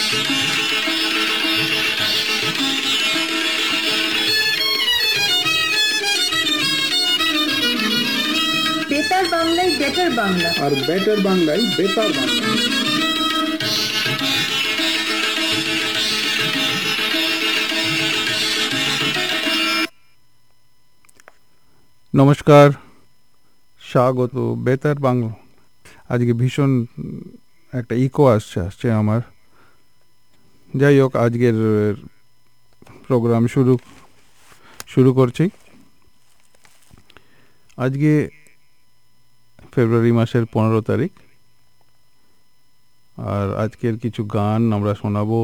বেতার বাংলায় বেটার বাংলা, আর বেটার বাংলায় বেতার বাংলা। নমস্কার, স্বাগত বেতার বাংলা। আজকে ভীষণ একটা ইকো আসছে আমার। যাই হোক, আজকের প্রোগ্রাম শুরু করছি। আজকে ফেব্রুয়ারি মাসের 15 তারিখ, আর আজকের কিছু গান আমরা শোনাবো।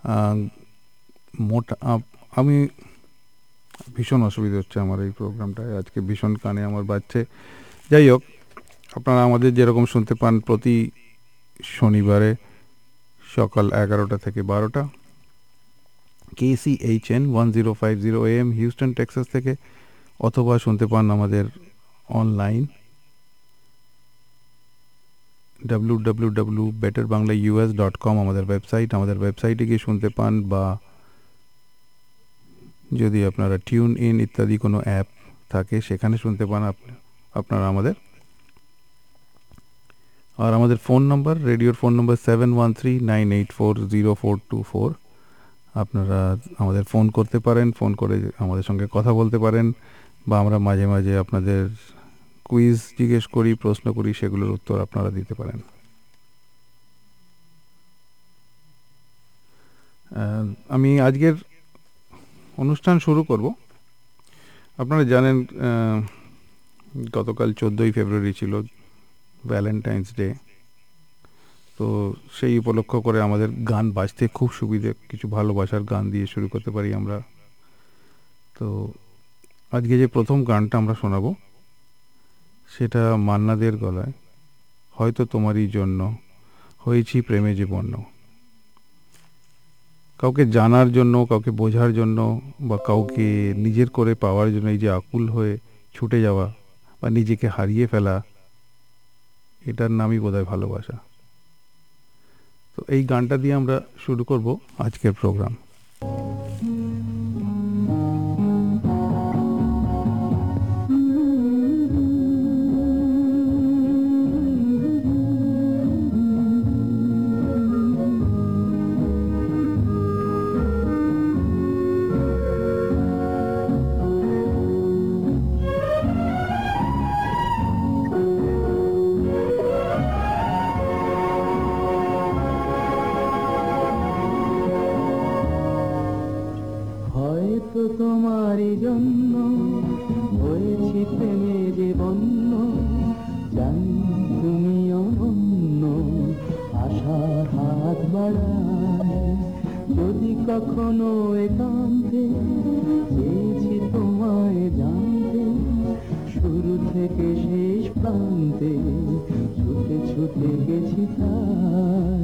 আমি ভীষণ অসুবিধা হচ্ছে আমার এই প্রোগ্রামটায়, আজকে ভীষণ কানে আমার বাজছে। যাই হোক, আপনারা আমাদের যেরকম শুনতে পান প্রতি শনিবারে সকাল 11টা থেকে 12টা KCHN 1050 AM হিউস্টন টেক্সাস থেকে, অথবা শুনতে পান আমাদের অনলাইন www.betterbanglaus.com আমাদের ওয়েবসাইটে গিয়ে শুনতে পান, বা যদি আপনারা টিউন ইন ইত্যাদি কোনো অ্যাপ থাকে সেখানে শুনতে পান আপনারা আমাদের। আর আমাদের ফোন নম্বর, রেডিওর ফোন নম্বর 7139840424। আপনারা আমাদের ফোন করতে পারেন, ফোন করে আমাদের সঙ্গে কথা বলতে পারেন, বা আমরা মাঝে মাঝে আপনাদের কুইজ জিজ্ঞেস করি, প্রশ্ন করি, সেগুলোর উত্তর আপনারা দিতে পারেন। আমি আজকের অনুষ্ঠান শুরু করব। আপনারা জানেন গতকাল 14ই ফেব্রুয়ারি ছিল ভ্যালেন্টাইন্স ডে। তো সেই উপলক্ষ করে আমাদের গান বাজতে খুব সুবিধে, কিছু ভালোবাসার গান দিয়ে শুরু করতে পারি আমরা। তো আজকে যে প্রথম গানটা আমরা শোনাবো সেটা মান্না দের গলায়, হয়তো তোমারই জন্য হয়েছি প্রেমে যে বন্য। কাউকে জানার জন্য, কাউকে বোঝার জন্য, বা কাউকে নিজের করে পাওয়ার জন্য এই যে আকুল হয়ে ছুটে যাওয়া বা নিজেকে হারিয়ে ফেলা, এটার নামই বোধহয় ভালোবাসা। তো এই গানটা দিয়ে আমরা শুরু করব আজকের প্রোগ্রাম। তোমারই জন্য হয়েছি প্রেমে যে বন্য, জানি তুমি অনন্য, আশার হাত বাড়ায় যদি কখনো একান্তে, চেয়েছি তোমায় জানতে, শুরু থেকে শেষ প্রান্তে ছুটে ছুটে গেছি তাই।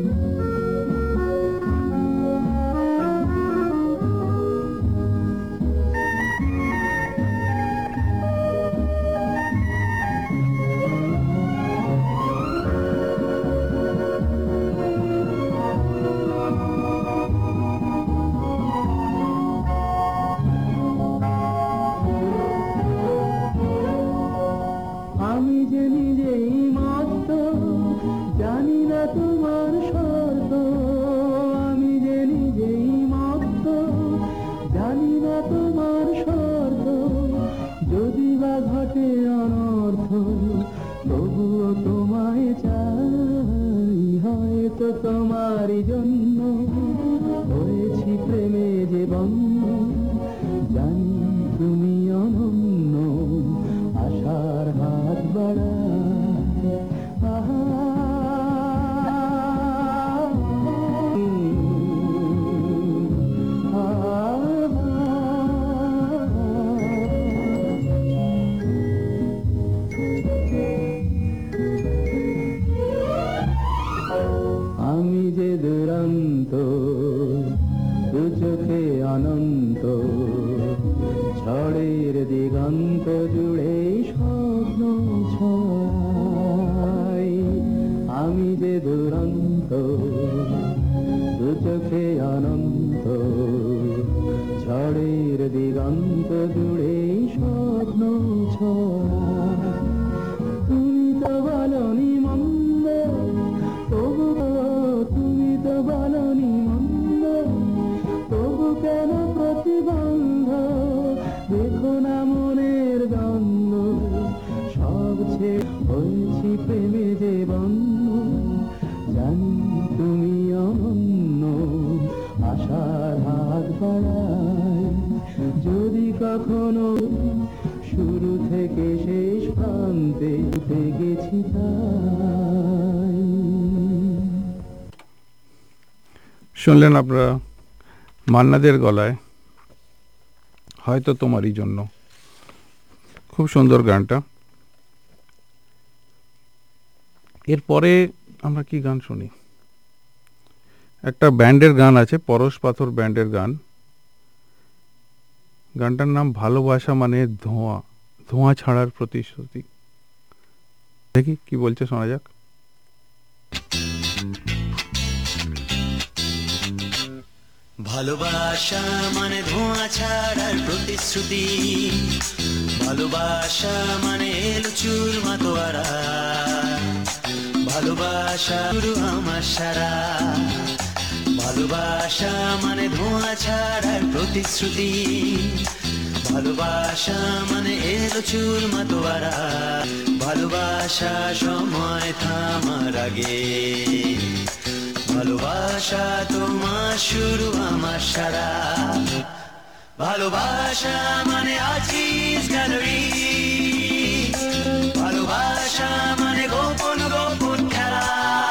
তোমারই জন্য হয়েছি প্রেমে যে বন্য, জানি তুমি অনন্য, আশার হাত বাড়ায়। আমি যে দুরন্ত, দু চোখে অনন্ত, ঝড়ের দিগন্ত জুড়ে স্বপ্ন ছড়াই। আমি যে দুরন্ত, দু চোখে অনন্ত, ঝড়ের দিগন্ত জুড়ে স্বপ্ন ছড়া। তুমি তো বলনি মন্দ, তবু তুমি তো বলনি মন্দ, তবু কেন প্রতিবন্ধ? দেখো না মনের দ্বন্দ্ব, সব ছেড়ে হয়েছি প্রেমে যে বন্ধ। জানি তুমি অনন্য, আশার হাত বাড়াই যদি কখনো শুরু থেকে শেষ প্রান্তে গেছি তাই। শুনলেন আপনারা মান্নাদের গলায় হয়তো তোমারই জন্য। খুব সুন্দর গানটা। এরপরে আমরা কি গান শুনি? একটা ব্যান্ডের গান আছে, পরশ পাথর ব্যান্ডের গান। গানটার নাম ভালোবাসা মানে ধোঁয়া, ধোঁয়া ছাড়ার প্রতিশ্রুতি। দেখি কি বলছে, শোনা যাক। ভালোবাসা মানে ধোঁয়া ছাড়ার প্রতিশ্রুতি, ভালোবাসা মানে এলো চুল মাতোয়ারা, ভালোবাসা শুরু আমার সারা। ভালোবাসা মানে ধোঁয়া ছাড়ার প্রতিশ্রুতি, ভালোবাসা মানে এলো চুল মাতোয়ারা। ভালোবাসা সময় থামার আগে, ভালোবাসা তোমার শুরু আমার সারা। ভালোবাসা মানে আজিজ গ্যালারি, ভালোবাসা মানে গোপন গোপন খেলা,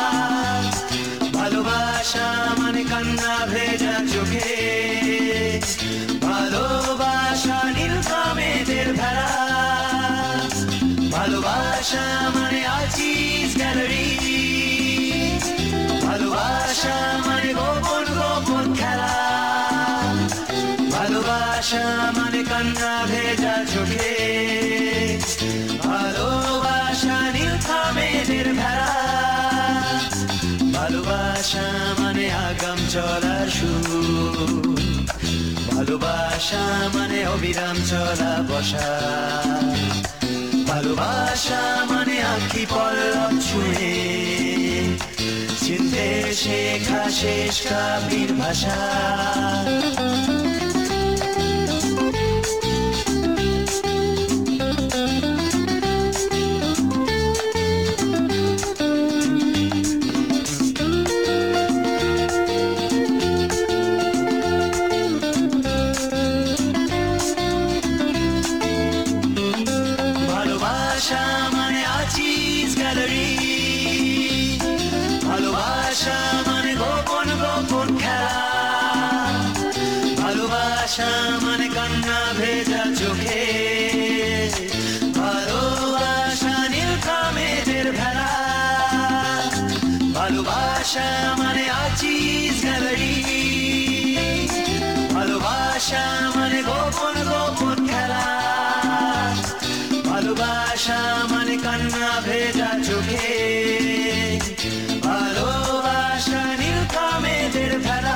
ভালোবাসা মানে কান্না ভেজা চোখে, ভালোবাসা নীলকামেদের ভেড়া। ভালোবাসা মানে আজিজ গ্যালারি, ভালোবাসা মানে গোপন গোপন খেলা, ভালোবাসা মানে কান্না ভেজা চোখে, ভালোবাসা নীলকামেদের ভেড়া। ভালোবাসা মানে আগাম চলার সুর, ভালোবাসা মানে অবিরাম চলা বসা, ভালোবাসা মানে আঁখি পল্লব ছুঁয়ে চিনতে শেখা শেষ কাব্যের ভাষা। ভালোবাসা মানে আজিজ গ্যালারি, ভালোবাসা মানে গোপন গোপন খেলা, ভালোবাসা মানে কান্না ভেজা চোখে, ভালোবাসা নীলকামেদের ভেড়া। ভালোবাসা মানে আজিজ গ্যালারি, ভালোবাসা মানে গোপন গোপন খেলা, ভালোবাসা মানে কান্না ভেজা চোখে, ভালোবাসা নীলকামেদের ভেড়া।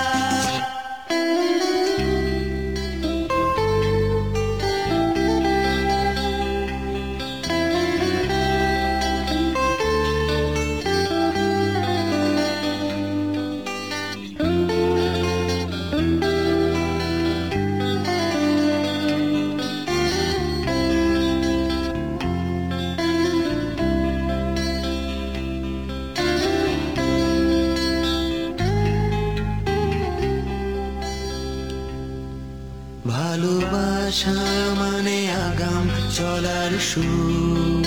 ভালোবাসা মানে আগাম চলার সুর,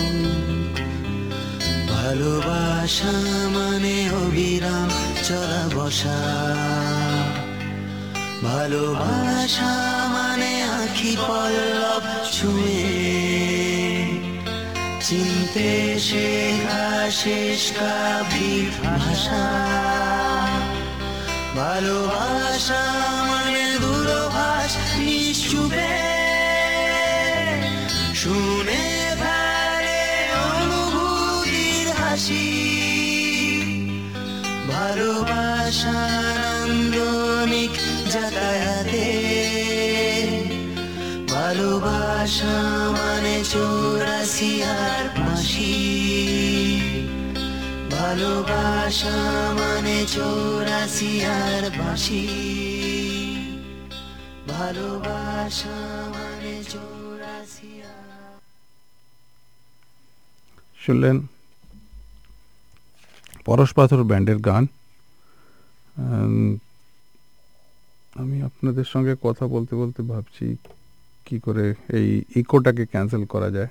ভালোবাসা মানে অবিরাম চলা বসা, ভালোবাসা মানে আঁখি পল্লব ছুঁয়ে চিনতে শেখা শেষ কাব্যের ভাষা। ভালোবাসা মানে দূরভাষ নিশ্চুপে শুনে ফেলে অনুভূতির হাসি। ভালোবাসা ভালোবাসা মানে 84 আর বাঁশি, ভালোবাসা মানে 84 আর বাঁশি, ভালোবাসা মানে 84 আর। শুনলেন পরশ পাথর ব্যান্ডের গান। আমি আপনাদের সঙ্গে কথা বলতে বলতে ভাবছি কি করে এই ইকোটাকে ক্যান্সেল করা যায়।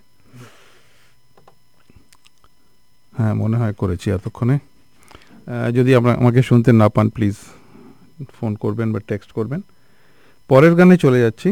হ্যাঁ, মনে হয় করেছি এতক্ষণে। যদি আমাকে শুনতে না পান প্লিজ ফোন করবেন বা টেক্সট করবেন। পরের গানে চলে যাচ্ছি।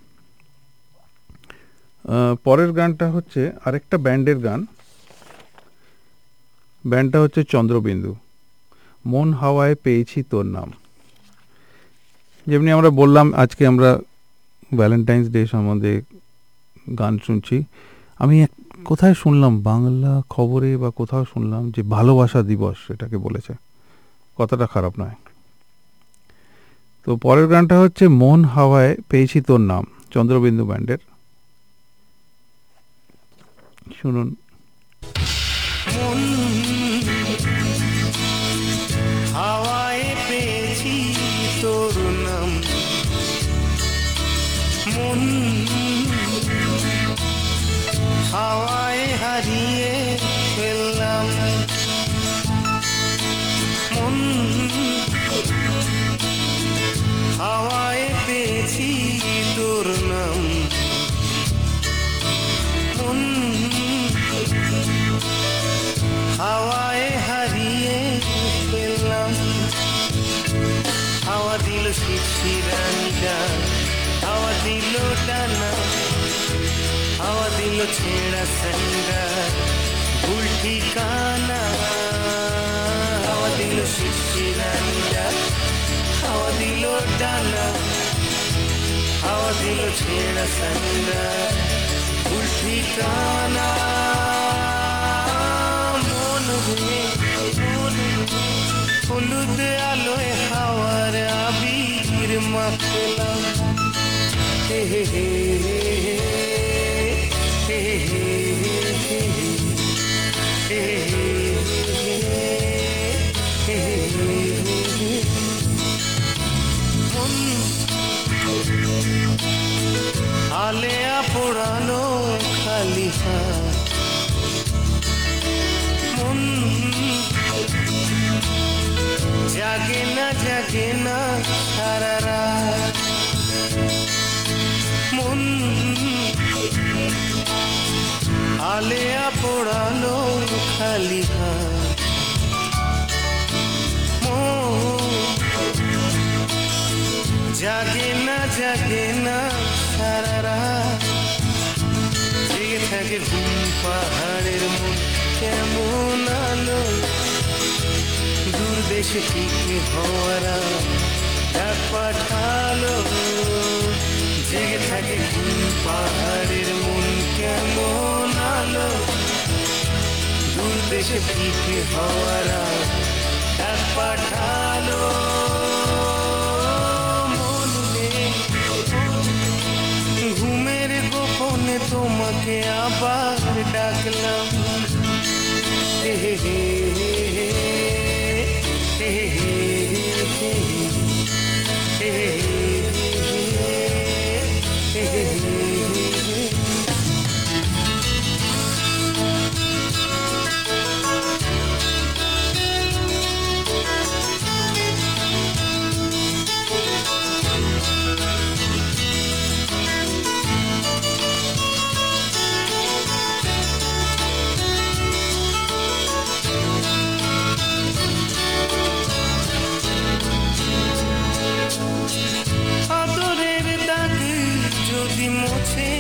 পরের গানটা হচ্ছে আরেকটা ব্যান্ডের গান। ব্যান্ডটা হচ্ছে চন্দ্রবিন্দু। মন হাওয়ায় পেয়েছি তোর নাম। যেমনি আমরা বললাম আজকে আমরা ভ্যালেন্টাইন্স ডে সম্বন্ধে গান শুনছি। আমি কোথায় শুনলাম, বাংলা খবরে বা কোথাও শুনলাম যে ভালোবাসা দিবস এটাকে বলেছে। কথাটা খারাপ নয়। তো পরের গানটা হচ্ছে মন হাওয়ায় পেয়েছি তোর নাম, চন্দ্রবিন্দু ব্যান্ডের। শুনুন। মন হাওয়ায় পেয়েছি তোর নাম, মন হাওয়ায় হারিয়ে ফেললাম, মন হাওয়ায় পেয়েছি তোর নাম, মন হাওয়ায় হারিয়ে ফেললাম। হাওয়া দিল শিশিরানিটা, হাওয়া দিল ডানা, হাওয়া দিল ছেঁড়া স্যান্ডা ভুল ঠিকানা। হাওয়া দিল শিশিরানিটা, হাওয়া দিল ডানা, হাওয়া দিল ছেঁড়া স্যান্ডা ভুল ঠিকানা। হলুদ আলোয় হাওয়ার আবির মাখলাম, হে হে হে হে হে হে হে। আলেয়া পোড়ানো খালি হাত, মন জাগে না সারা রাত, মন আলেয়া পোড়ানো খালি হাত, মন জাগে না সারা রাত। জেগে থাকে ঘুম পাহাড়ের মন কেমন আলো, দূর দেশে ঠিক হওয়ারা ডাক পাঠালো। জেগে থাকে ঘুম পাহাড়ের মন কেমন আলো, দূর দেশে ঠিক হওয়ারা ডাক পাঠালো। ঘুমের গোপনে তোমাকে আবার ডাকলাম, হে হে হে হে হে হে হে হে। আদরের দাগ যদি মোছে,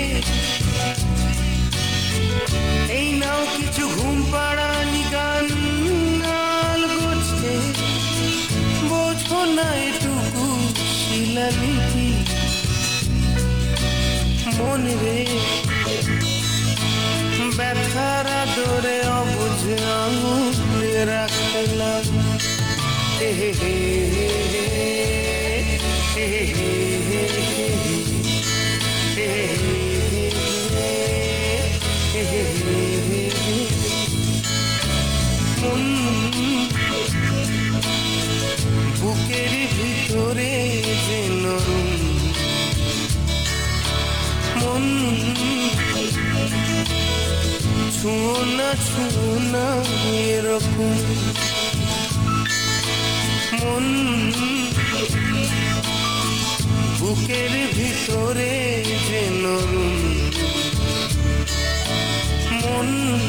এই নাও কিছু ঘুম পাড়ানি গান নাল গোছে। বোঝো না এটুকু শিলালিপি মনে রে, ব্যথার আদরে অবুঝ আঙুলে রাখলাম, হে হে হে হে হে হে হে হে হে। বুকের ভিতরে যে নরম মন ছুঁয়ো না এরকম মন বুকের ভিতরে যে নরম মন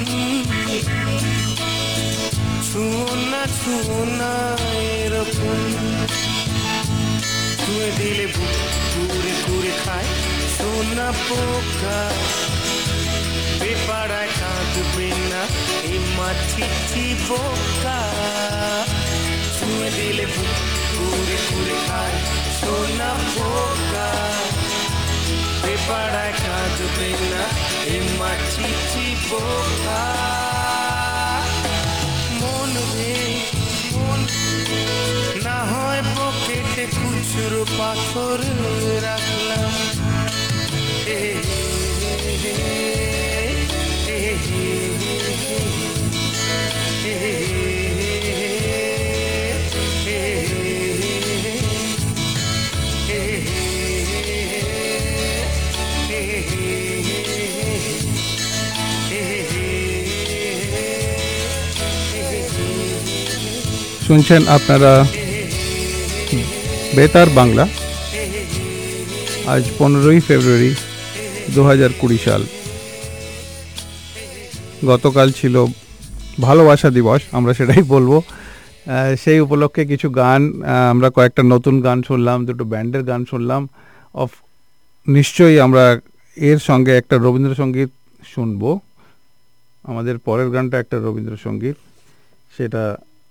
ছুঁয়ো না এরকম ছুঁয়ে দিলে বুক কুড়ে কুড়ে খায় সোনা পোকা বেপাড়ায় কাঁদবে না এই মাটি বোকা ছুঁয়ে দিলে বুক কুড়ে কুড়ে খায় সোনা পোকা বেপাড়ায় কাঁদবে না এই মাটি বোকা মন রে মন না হয় পকেটে খুচরো পাথর রাখলাম শুনছেন আপনারা বেতার বাংলা। আজ 15ই ফেব্রুয়ারি 2020 সাল। গতকাল ছিল ভালোবাসা দিবস, আমরা সেটাই বলবো। সেই উপলক্ষে কিছু গান, আমরা কয়েকটা নতুন গান শুনলাম, দুটো ব্যান্ডের গান শুনলাম। নিশ্চয়ই আমরা এর সঙ্গে একটা রবীন্দ্রসঙ্গীত শুনবো। আমাদের পরের গানটা একটা রবীন্দ্রসঙ্গীত, সেটা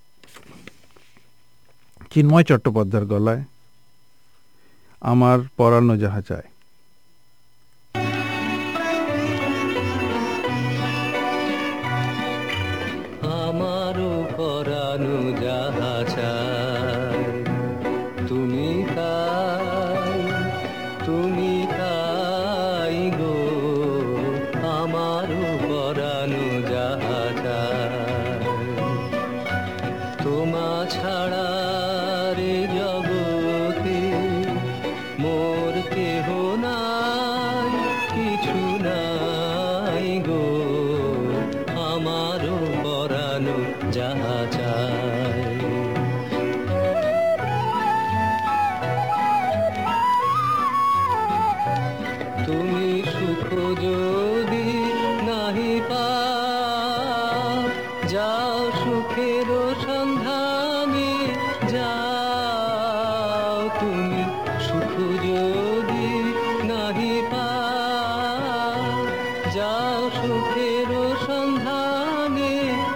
চিন্ময় চট্টোপাধ্যায়ের গলায়, আমার পরানো যাহা চায়। আমারও পরানো যাহা চায় তুমি তাই গো, আমারও পরানো যাহা চায় তোমা ছাড়া রে জগতে মোর কেহ নাই, কিছু নাই গো, আমারও পরানো যাহা চায়। তুমি সুখ যদি নাহি পাও, যাও সুখের সন্ধানে যাও। তুমি সুখ যদি নাহি পাও, যাও সুখের সন্ধানে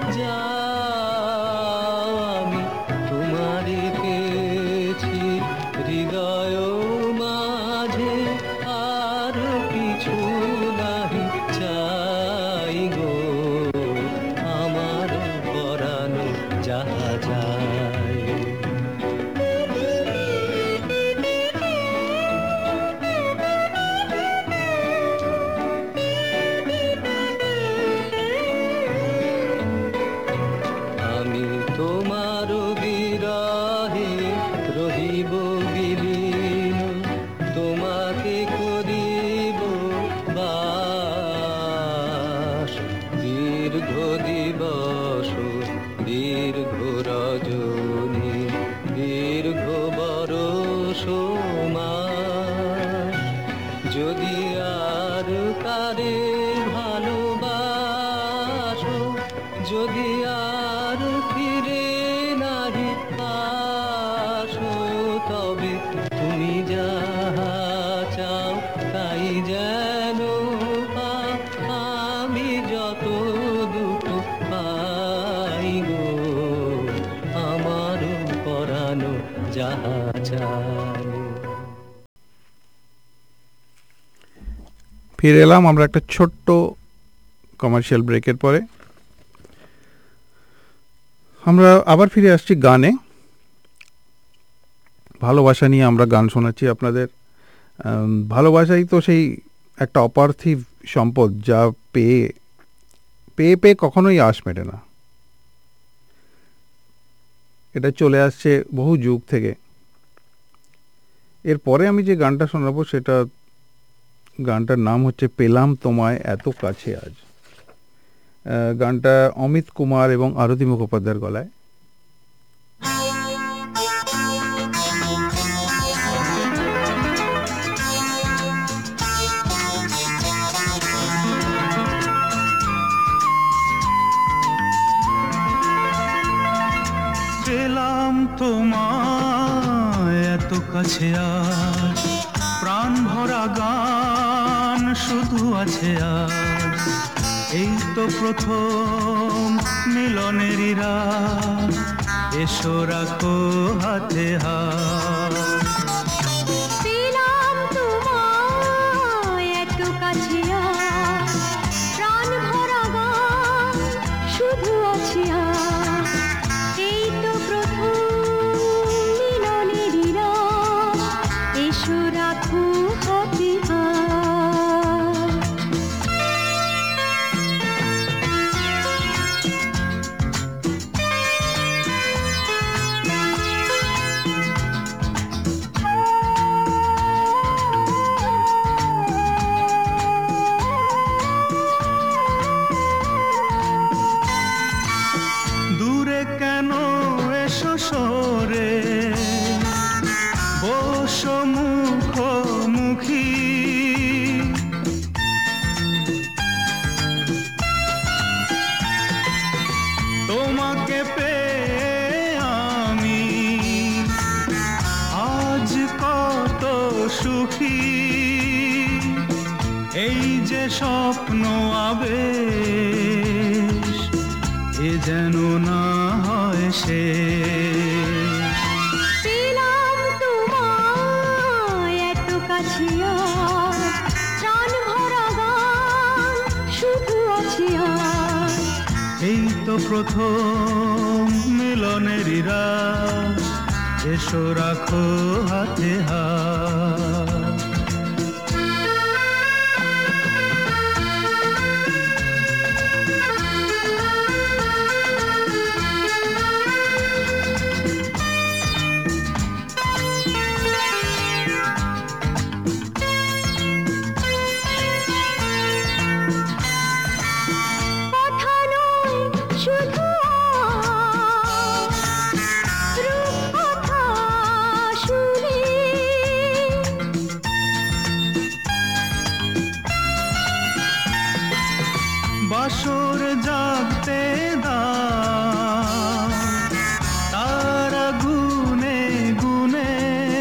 যাও। আমি তোমারে পেয়েছি হৃদয় মাঝে, আর কিছু নাহি চাই গো, আমার পরানো যাহা চাই। আমি তোমার বিরহে রহিব বিলীন, তোমাকে করিব বাস। দীর্ঘ দিবস দীর্ঘ রজনী, দীর্ঘ বরষ মাস, যদি আর কারে ভালোবাসো, যদি আর ফিরে নাহি আসো, তবে তুমি যাহা চাও তাই যেন পাও। আমি যত দুঃখ পাই গো, আমারও পরানো যাহা চায়। ফিরে এলাম আমরা একটা ছোট্ট কমার্শিয়াল ব্রেকের পরে। আমরা আবার ফিরে আসছি গানে। ভালোবাসা নিয়ে আমরা গান শোনাচ্ছি আপনাদের। ভালোবাসাই তো সেই একটা অপার্থিব সম্পদ, যা পেয়ে পেয়ে পেয়ে কখনোই আশ মেটে না। এটা চলে আসছে বহু যুগ থেকে। এরপরে আমি যে গানটা শোনাবো সেটা গানটার নাম হচ্ছে পেলাম তোমায় এত কাছে আজ। গানটা অমিত কুমার এবং আরতি মুখোপাধ্যায়ের গলায়। পেলাম তোমায় এত কাছে আজ, প্রাণ ভরা গান শুধু আছে আজ, এই তো প্রথম মিলনেরই রাত, এসো রাখো হাতে হাত। পেলাম তোমায় এত কাছে আজ, প্রাণ ভরা গান শুধু আছে আজ, এই তো প্রথম মিলনেরই রাত, এসো রাখো হাতে হাত। দূরে কেন এসো সরে, বসো মুখোমুখি, তোমাকে পেয়ে আমি আজ কত সুখী, এই যে স্বপ্ন আবেশ, এ যেন না হয় শেষ। পেলাম তোমায় এত কাছে আজ, প্রাণ ভরা গান শুধু আছে আজ, এই তো প্রথম মিলনেরই রাত, এসো রাখো হাতে হাত। কথা নয় শুধু আজ, রূপকথা শুনে, বাসর জাগতে দাও, তারা গুনে গুনে,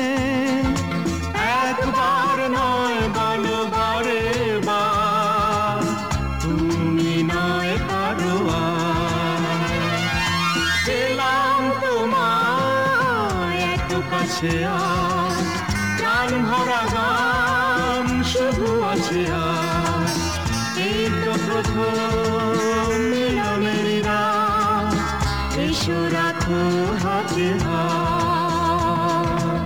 একবার নয় বলো বারে বার, তুমি নয় কারো আর। পেলাম তোমায় এত কাছে আজ, প্রাণ ভরা গান শুধু আছে আজ, এই তো প্রথম মিলনেরই রাত, এসো রাখো হাতে হাত।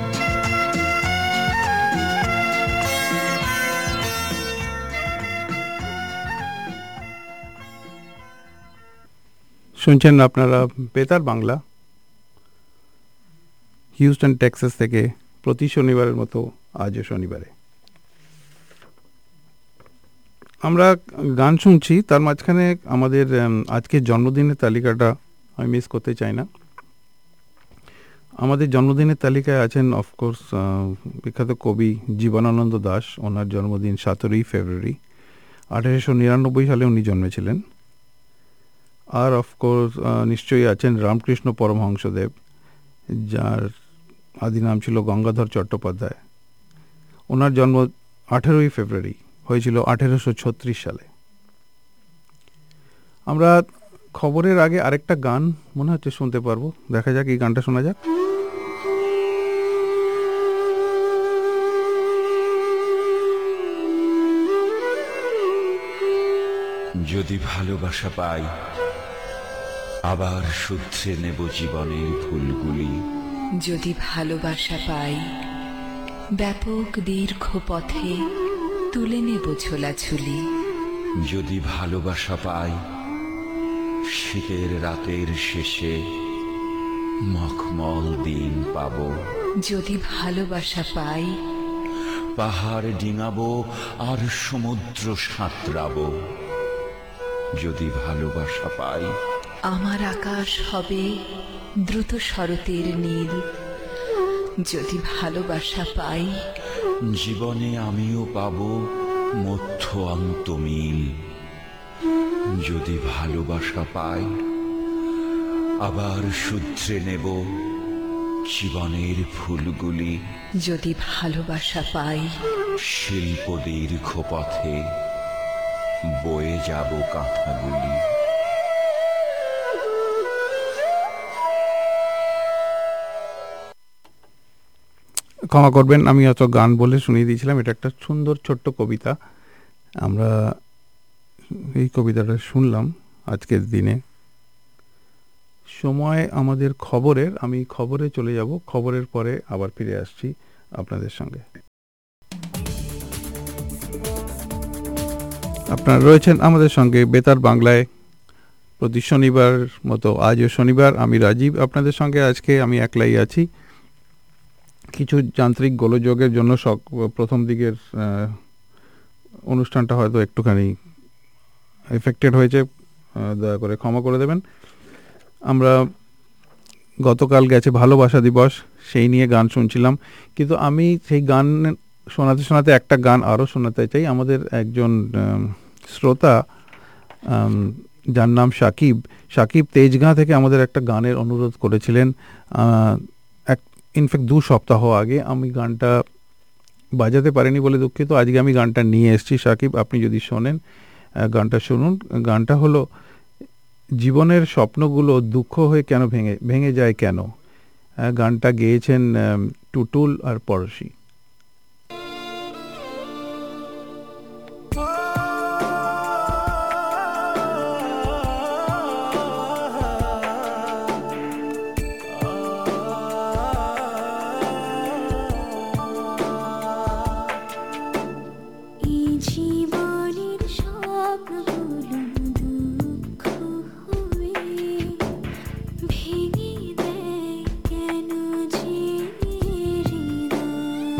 শুনছেন আপনারা বেতার বাংলা, হিউস্টন টেক্সাস থেকে প্রতি শনিবারের মতো আজও শনিবারে আমরা গান শুনছি। তার মাঝখানে আমাদের আজকের জন্মদিনের তালিকাটা আমি মিস করতে চাই না। আমাদের জন্মদিনের তালিকায় আছেন অফকোর্স বিখ্যাত কবি জীবনানন্দ দাশ। ওনার জন্মদিন 17 ফেব্রুয়ারি, 1899 সালে উনি জন্মেছিলেন। আর অফকোর্স নিশ্চয়ই আছেন রামকৃষ্ণ পরমহংসদেব, যার আদি নাম ছিল গঙ্গাধর চট্টোপাধ্যায়। ওনার জন্ম 18 ফেব্রুয়ারি, হয়েছিল 1836 সালে। আমরা খবরের আগে আরেকটা গান মনে হচ্ছে শুনতে পারবো, দেখা যাক, এই গানটা শোনা যাক। যদি ভালোবাসা পাই, আবার শুধরে নেব জীবনের ভুলগুলি। যদি ভালোবাসা পাই, ব্যাপক দীর্ঘ পথে তুলে নেব ঝোলাঝুলি। যদি ভালোবাসা পাই, শীতের রাতের শেষে মখমল দিন পাব। যদি ভালোবাসা পাই, পাহাড় ডিঙাবো আর সমুদ্র সাঁতরাবো। যদি ভালোবাসা পাই, আমার আকাশ হবে দ্রুত শরতের নীল। যদি ভালোবাসা পাই, জীবনে আমিও পাবো মধ্য অন্ত মিল। যদি ভালোবাসা পাই, আবার শুধরে নেব জীবনের ফুলগুলি। যদি ভালোবাসা পাই, শিল্প দীর্ঘ পথে বয়ে যাব কাঁথাগুলি। ক্ষমা করবেন, আমি অত গান বলে শুনিয়ে দিয়েছিলাম। এটা একটা সুন্দর ছোট্ট কবিতা। আমরা এই কবিতাটা শুনলাম আজকের দিনে। সময় আমাদের খবরের, আমি খবরে চলে যাব, খবরের পরে আবার ফিরে আসছি আপনাদের সঙ্গে। আপনারা রয়েছেন আমাদের সঙ্গে বেতার বাংলায় প্রতি শনিবার মতো। আজও শনিবার, আমি রাজীব আপনাদের সঙ্গে। আজকে আমি একলাই আছি। কিছু যান্ত্রিক গোলযোগের জন্য প্রথম দিকের অনুষ্ঠানটা হয়তো একটুখানি এফেক্টেড হয়েছে, দয়া করে ক্ষমা করে দেবেন। আমরা গতকাল গেছে ভালোবাসা দিবস, সেই নিয়ে গান শুনছিলাম, কিন্তু আমি সেই গান শোনাতে শোনাতে একটা গান আরও শোনাতে চাই। আমাদের একজন শ্রোতা, যার নাম সাকিব তেজগাঁ থেকে আমাদের একটা গানের অনুরোধ করেছিলেন ইনফ্যাক্ট 2 সপ্তাহ আগে। আমি গানটা বাজাতে পারিনি বলে দুঃখিত। আজকে আমি গানটা নিয়ে এসেছি। সাকিব, আপনি যদি শোনেন, গানটা শুনুন। গানটা হলো জীবনের স্বপ্নগুলো দুঃখ হয়ে কেন ভেঙে যায় কেন। গানটা গেয়েছেন টুটুল আর পরশী। ভেঙে দেয় কেন যে হৃদয়।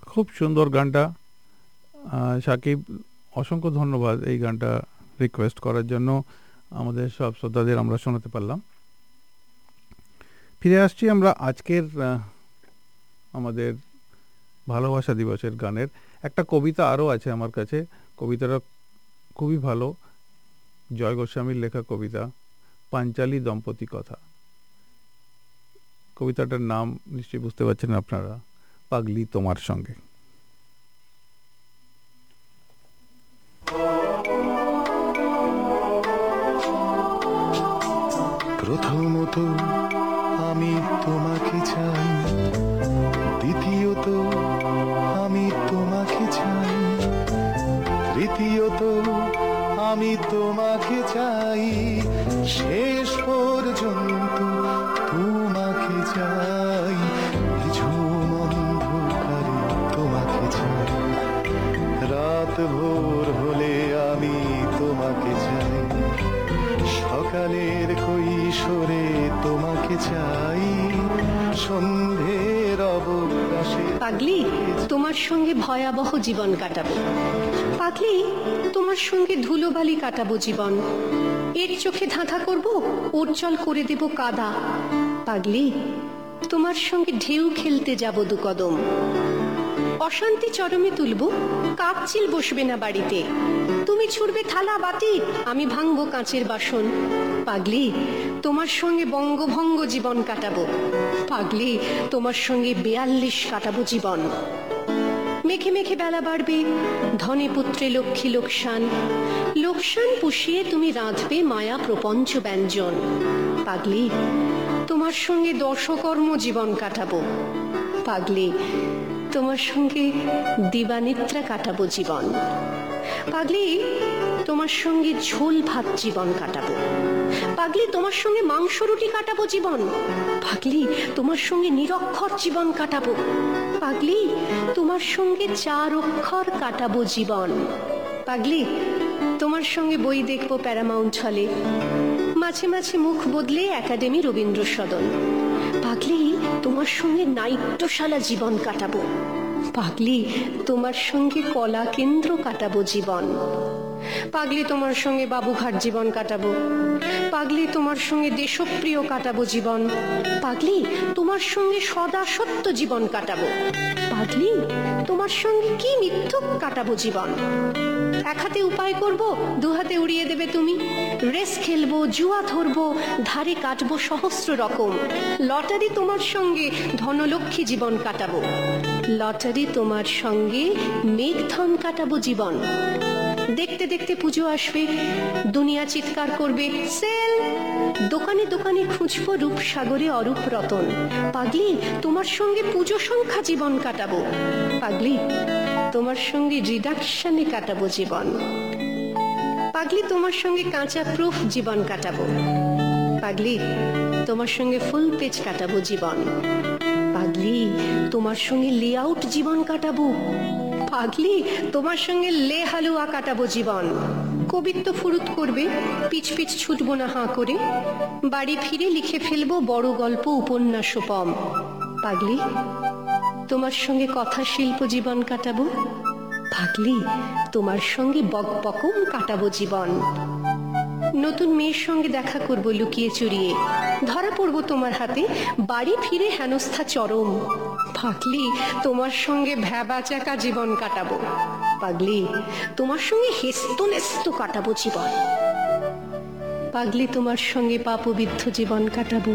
খুব সুন্দর গানটা। সাকিব, অসংখ্য ধন্যবাদ এই গানটা রিকোয়েস্ট করার জন্য। আমাদের সব শ্রোতাদের আমরা শোনাতে পারলাম। ফিরে আসছি আমরা আজকের আমাদের ভালোবাসা দিবসের গানের। একটা কবিতা আরও আছে আমার কাছে, কবিতাটা খুবই ভালো, জয় গোস্বামীর লেখা কবিতা, পাঞ্চালী দম্পতি কথা। কবিতাটার নাম নিশ্চয়ই বুঝতে পারছেন আপনারা, পাগলি তোমার সঙ্গে। প্রথমত আমি তোমাকে চাই, দ্বিতীয়ত আমি তোমাকে চাই, তৃতীয়ত আমি তোমাকে চাই, শেষ পর্যন্ত তোমাকে চাই, নিঝুম অন্ধকারে তোমাকে চাই, রাত ভোর হলে আমি তোমাকে চাই, সকালের কৈশোরে তোমাকে চাই, সন্ধ্যের অবকাশে। পাগলি তোমার সঙ্গে ভয়াবহ জীবন কাটাবো, পাগলি তোমার সঙ্গে ধুলোবালি কাটাবো জীবন, এর চোখে ধাঁধা করব, ওর জল করে দেব কাদা। পাগলি তোমার সঙ্গে ঢেউ খেলতে যাব দু কদম, অশান্তি চরমে তুলব, কাকচিল বসবে না বাড়িতে, তুমি ছুড়বে থালা বাটি, আমি ভাঙবো কাঁচের বাসন। পাগলি তোমার সঙ্গে বঙ্গভঙ্গ জীবন কাটাবো, পাগলি তোমার সঙ্গে 42 কাটাবো জীবন। মেঘে মেঘে বেলা বাড়বে, ধনে পুত্রে লক্ষ্মী লোকসান, লোকসান পুষিয়ে তুমি রাঁধবে মায়া প্রপঞ্চ ব্যঞ্জন। পাগলি তোমার সঙ্গে দশকর্ম জীবন কাটাবো, পাগলি তোমার সঙ্গে দিবানিদ্রা কাটাবো জীবন। পাগলি তোমার সঙ্গে ঝোল ভাত জীবন কাটাবো, পাগলি তোমার সঙ্গে মাংস রুটি কাটাবো জীবন, পাগলি তোমার সঙ্গে নিরক্ষর জীবন কাটাবো, পাগলি তোমার সঙ্গে 4 অক্ষর কাটাবো জীবন। পাগলি তোমার সঙ্গে বই দেখবো প্যারামাউন্ট হলে, মাঝে মাঝে মুখ বদলে একাডেমি রবীন্দ্র সদন। পাগলি তোমার সঙ্গে নাট্যশালা জীবন কাটাবো, পাগলি তোমার সঙ্গে কলা কেন্দ্র কাটাবো জীবন। পাগলি তোমার সঙ্গে বাবুঘাট জীবন কাটাবো, পাগলি তোমার সঙ্গে দেশপ্রিয় কাটাবো জীবন, পাগলি তোমার সঙ্গে সদা সত্য জীবন কাটাবো, পাগলি তোমার সঙ্গে কি মিথ্যক কাটাবো জীবন। এক হাতে উপায় করব, 2 হাতে উড়িয়ে দেবে তুমি, রেস খেলবো, জুয়া ধরবো, ধারে কাটবো সহস্র রকম, লটারি তোমার সঙ্গে ধনলক্ষ্মী জীবন কাটাবো, লটারি তোমার সঙ্গে মেঘধন কাটাবো জীবন। দেখতে দেখতে পুজো আসবে, দুনিয়া চিৎকার করবে সেল, দোকানে দোকানে খুঁজবো রূপসাগরে অরূপ রতন। পাগলি তোমার সঙ্গে পুজো সংখ্যা জীবন কাটাবো, পাগলি তোমার সঙ্গে রিডাকশনে কাটাবো জীবন। পাগলি তোমার সঙ্গে কাঁচা প্রুফ জীবন কাটাবো, পাগলি তোমার সঙ্গে ফুল পেজ কাটাবো জীবন। পাগলি তোমার সঙ্গে লেআউট জীবন কাটাবো, পাগলি তোমার সঙ্গে লে হালুয়া কাটাবো জীবন। কবিত্ব ফুরুত করবে, পিছ পিছ ছুটবো না হাঁ করে, বাড়ি ফিরে লিখে ফেলবো বড় গল্প উপন্যাস পম। পাগলি তোমার সঙ্গে কথা শিল্প জীবন কাটাবো, পাগলি তোমার সঙ্গে বকবকম কাটাবো জীবন। নতুন মেয়ের সঙ্গে দেখা করব লুকিয়ে চুরিয়ে, ধরা পড়বো তোমার হাতে, বাড়ি ফিরে হেনস্থা চরম। পাগলি তোমার সঙ্গে ভ্যাবা চাকা জীবন কাটাবো, পাগলি তোমার সঙ্গে হেস্ত নেস্ত কাটাবো জীবন। পাগলি তোমার সঙ্গে পাপবিদ্ধ জীবন কাটাবো,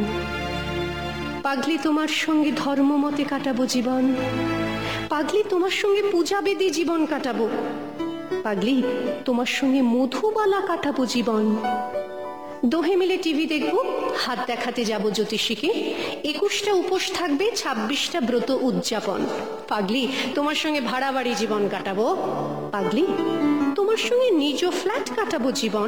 পাগলি তোমার সঙ্গে ধর্মমতে কাটাবো জীবন। পাগলি তোমার সঙ্গে পূজাবেদী জীবন কাটাবো, পাগলি তোমার সঙ্গে মধুবালা কাটাবো জীবন। দোহে মিলে টিভি দেখবো, হাত দেখাতে যাবো জ্যোতিষীকে, 21টা উপোস থাকবে, 26টা ব্রত উদযাপন। পাগলি তোমার সঙ্গে ভাড়া বাড়ি জীবন কাটাবো, পাগলি তোমার সঙ্গে নিজ ফ্ল্যাট কাটাবো জীবন।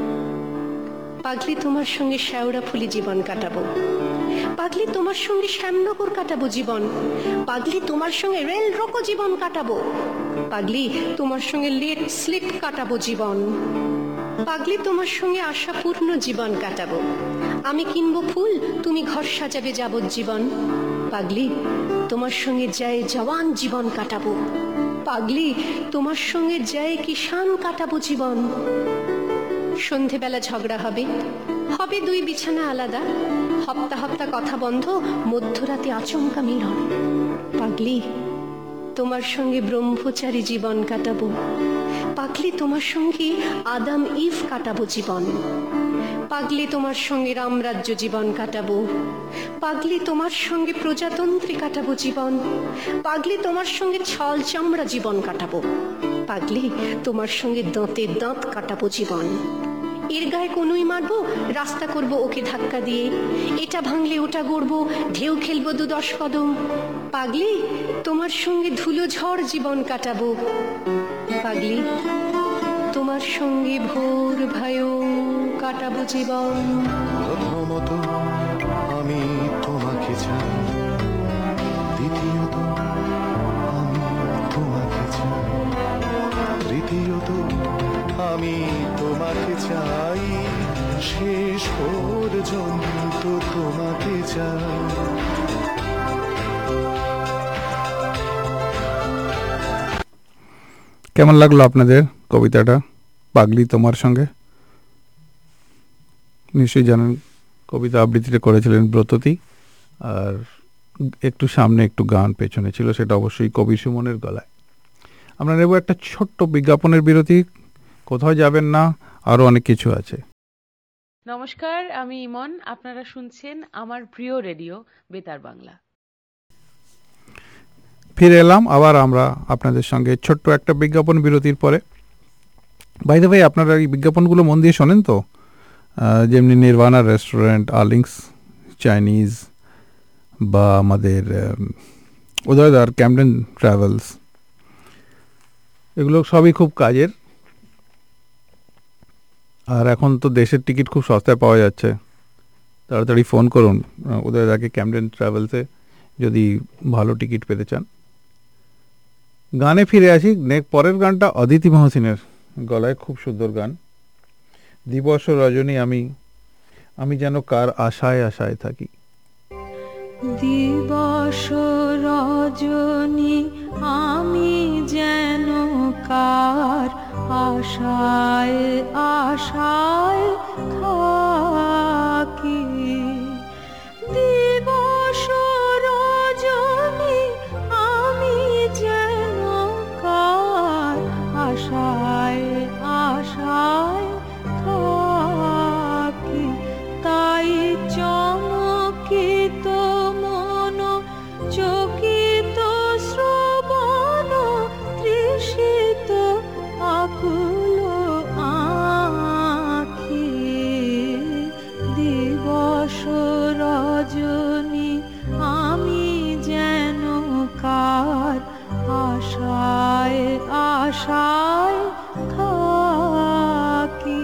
পাগলি তোমার সঙ্গে শেওড়া ফুলি জীবন কাটাবো, পাগলি তোমার সঙ্গে শ্যামনগর কাটাবো জীবন। পাগলি তোমার সঙ্গে রেল রোকো জীবন কাটাবো, পাগলি তোমার সঙ্গে লেট স্লিপ কাটাবো জীবন। পাগলি তোমার সঙ্গে আশাপূর্ণ জীবন কাটাবো, আমি কিনবো ফুল, তুমি ঘর সাজাবে যাবজ্জীবন। পাগলি তোমার সঙ্গে জয় জওয়ান জীবন কাটাবো। পাগলি, তোমার সঙ্গে জয় কিষান কাটাবো জীবন। সন্ধেবেলা ঝগড়া হবে, হবে দুই বিছানা আলাদা, হপ্তা হপ্তা কথা বন্ধ, মধ্যরাতে আচমকা মিলন। পাগলি, তোমার সঙ্গে ব্রহ্মচারী জীবন কাটাবো। পাগলি, তোমার সঙ্গে আদাম ইভ কাটাবো জীবন। পাগলি, তোমার সঙ্গে রামরাজ্য জীবন কাটাবো। পাগলি, তোমার সঙ্গে প্রজাতন্ত্রী কাটাবো জীবন। পাগলি, তোমার সঙ্গে ছল চামড়া জীবন কাটাবো। পাগলি, তোমার সঙ্গে দাঁতে দাঁত কাটাবো জীবন। এর গায়ে কোনোই মারবো, রাস্তা করব ওকে ধাক্কা দিয়ে, এটা ভাঙলে ওটা গড়বো, ঢেউ খেলবো 2-10 কদম। পাগলি, তোমার সঙ্গে ধুলো ঝড় জীবন কাটাবো। পাগলি, তোমার সঙ্গে ভোর ভায়ও কাটাবো জীবন। প্রথমত আমি তোমাকে চাই, দ্বিতীয়ত আমি তোমাকে চাই, তৃতীয়ত আমি তোমাকে চাই, শেষ পর্যন্ত তোমাকে চাই। কেমন লাগলো আপনাদের কবিতাটা পাগলি তোমার সঙ্গে? নিশ্চয়ই জানেন কবিতা আবৃত্তিটা করেছিলেন ব্রততী, আর একটু সামনে একটু গান পেছনে ছিল, সেটা অবশ্যই কবি সুমনের গলায়। আমরা নেব একটা ছোট্ট বিজ্ঞাপনের বিরতি। কোথাও যাবেন না, আরও অনেক কিছু আছে। নমস্কার, আমি ইমন, আপনারা শুনছেন আমার প্রিয় রেডিও বেতার বাংলা। ফিরে এলাম আবার আমরা আপনাদের সঙ্গে ছোট্ট একটা বিজ্ঞাপন বিরতির পরে। বাই দ্য ওয়ে, আপনারা এই বিজ্ঞাপনগুলো মন দিয়ে শোনেন তো? যেমনি নির্বাণা রেস্টুরেন্ট, আর্লিংস চাইনিজ, বা আমাদের উদয়দার ক্যামডেন ট্রাভেলস, এগুলো সবই খুব কাজের। আর এখন তো দেশের টিকিট খুব সস্তায় পাওয়া যাচ্ছে। তাড়াতাড়ি ফোন করুন উদয়দাকে ক্যামডেন ট্রাভেলসে যদি ভালো টিকিট পেতে চান। গানে ফিরে আসি। পরের গানটা অদিতি মহসিনের গলায়, খুব সুন্দর গান। দিবস রজনী আমি যেন কার আশায় আশায় থাকি। দিবস রজনী আমি যেন কার আশায় আশায় থাকি। দিবস রজনী আমি যেন কার আশায় আশায় থাকি। তাই চমকিত মন, চকিত শ্রবণ, তৃষিত আকুল আঁখি। দিবস রজনী আমি যেন কার আশায় আশায় থাকি।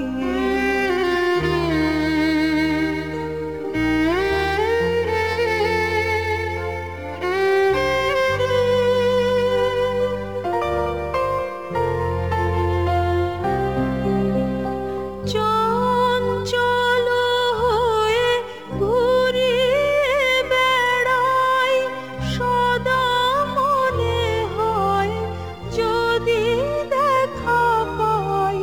চঞ্চল হয়ে ঘুরিয়ে বেড়াই, সদা মনে হয় যদি দেখা পাই।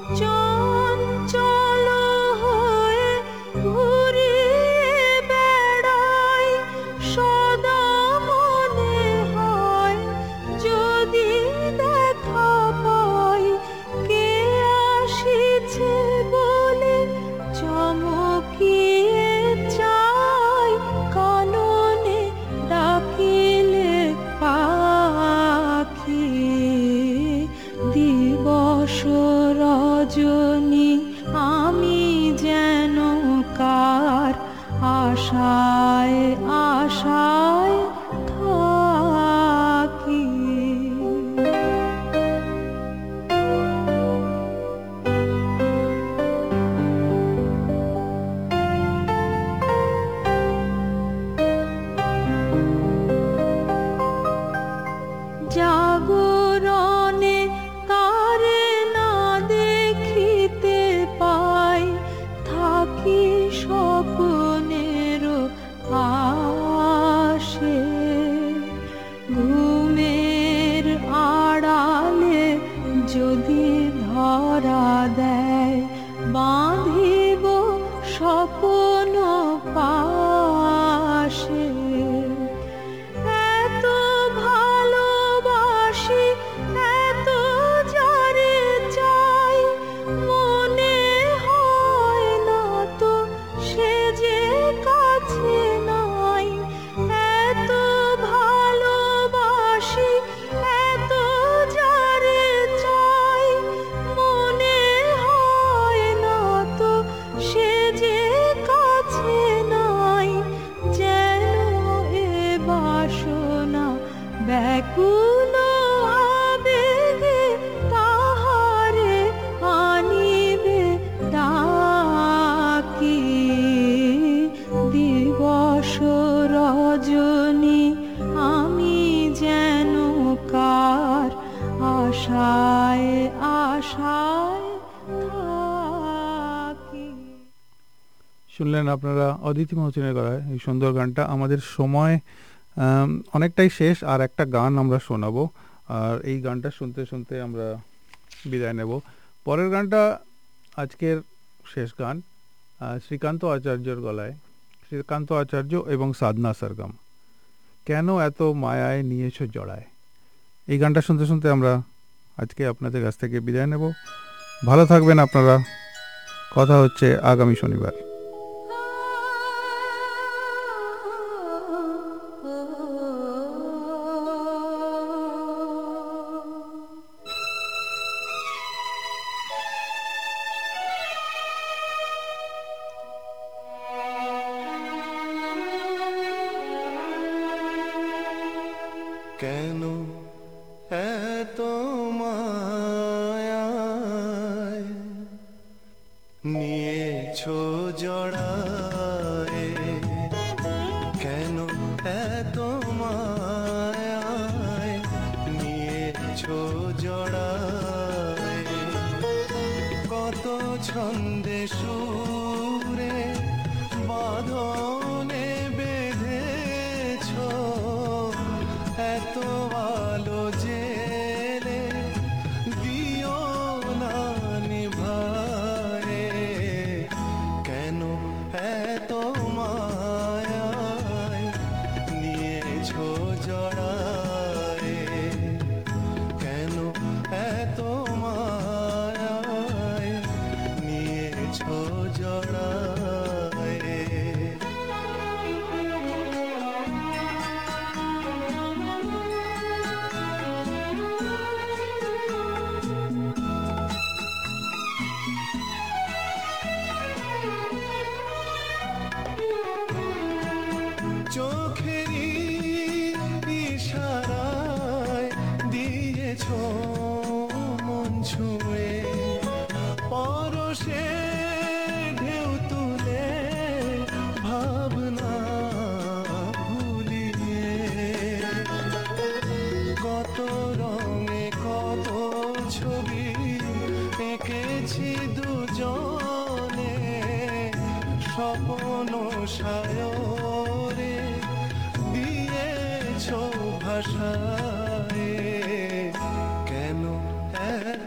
চঞ্চল হয়ে ঘুরিয়ে বেড়াই, সদা মনে হয় যদি দেখা পাই। কে আসিছে বলে চমকিয়ে চাই, কাননে ডাকিলে পাখি। দিবস রজনী আমি যেন কার আশায় আশায় থাকি। জাগরণে তারে না দেখিতে পাই, থাকি স্বপ্নের আশে। আশায় আশায় থাকি। শুনলেন আপনারা অদিতি মহসিনের গলায় এই সুন্দর গানটা। আমাদের সময় অনেকটাই শেষ, আর একটা গান আমরা শোনাবো, আর এই গানটা শুনতে শুনতে আমরা বিদায় নেব। পরের গানটা আজকের শেষ গান, শ্রীকান্ত আচার্যর গলায়, শ্রীকান্ত আচার্য এবং সাধনা সরগম, কেন এত মায়ায় নিয়েছো জড়ায়। এই গানটা শুনতে শুনতে আমরা আজকে আপনাদের কাছ থেকে বিদায় নেব। ভালো থাকবেন আপনারা, কথা হচ্ছে আগামী শনিবার। কেন এত মায়ায় নিয়েছো জড়ায়, কেন এত মায়ায় নিয়েছো জড়ায়, কত ছন্দে সুরে বাঁধনে বেঁধেছো, এত আলো জেলে দিও না নিভায়ে, কেন এত মায়ায় নিয়েছো জড়ায়ে, কেন এত মায়ায় নিয়েছো জড়ায়ে। চোখেরই ইশারায় দিয়েছো মন ছুঁয়ে, পরশে ঢেউ তুলে ভাবনা ভুলিয়ে, কত রঙে কত ছবি এঁকেছি দুজনে, স্বপ্ন সায়রে দিয়েছো ভাষায়, কেন এত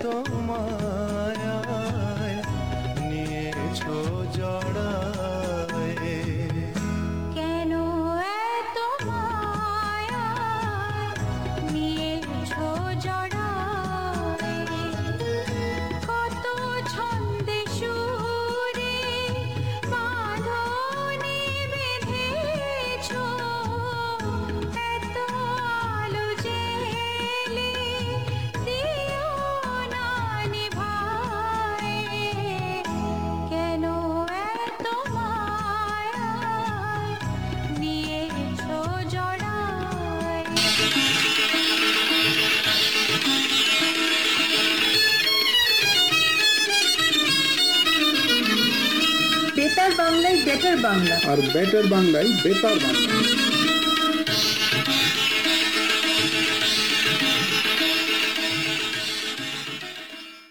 মায়ায় নিয়েছো জড়ায়, কেন এত মায়ায় নিয়েছো জড়ায়, কত ছন্দে সুরে বাঁধনে বেঁধেছো, এত আলো জেলে দিও না নিভায়ে, কেন এত মায়ায় নিয়েছো জড়ায়। বেতার বাংলায় বেটার বাংলা। আর বেটার বাংলায় বেতার বাংলা।